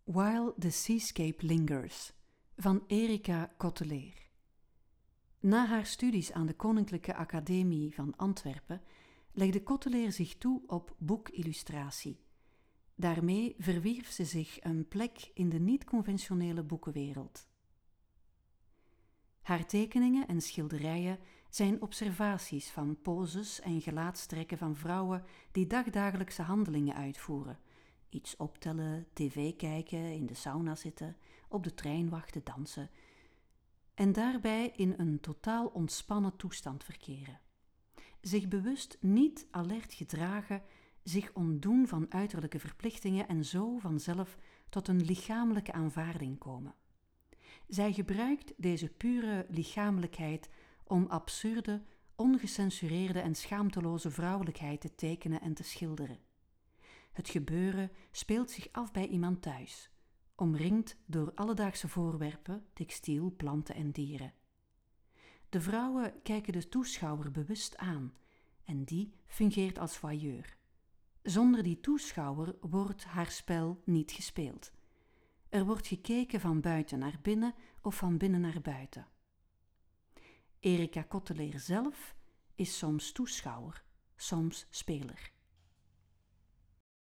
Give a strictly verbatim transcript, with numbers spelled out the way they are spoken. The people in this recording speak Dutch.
While the Seascape Lingers van Erika Coteleer. Na haar studies aan de Koninklijke Academie van Antwerpen legde Coteleer zich toe op boekillustratie. Daarmee verwierf ze zich een plek in de niet-conventionele boekenwereld. Haar tekeningen en schilderijen zijn observaties van poses en gelaatstrekken van vrouwen die dagdagelijkse handelingen uitvoeren. Iets optellen, tv kijken, in de sauna zitten, op de trein wachten, dansen. En daarbij in een totaal ontspannen toestand verkeren. Zich bewust niet alert gedragen, zich ontdoen van uiterlijke verplichtingen en zo vanzelf tot een lichamelijke aanvaarding komen. Zij gebruikt deze pure lichamelijkheid om absurde, ongecensureerde en schaamteloze vrouwelijkheid te tekenen en te schilderen. Het gebeuren speelt zich af bij iemand thuis, omringd door alledaagse voorwerpen, textiel, planten en dieren. De vrouwen kijken de toeschouwer bewust aan en die fungeert als voyeur. Zonder die toeschouwer wordt haar spel niet gespeeld. Er wordt gekeken van buiten naar binnen of van binnen naar buiten. Erika Coteleer zelf is soms toeschouwer, soms speler.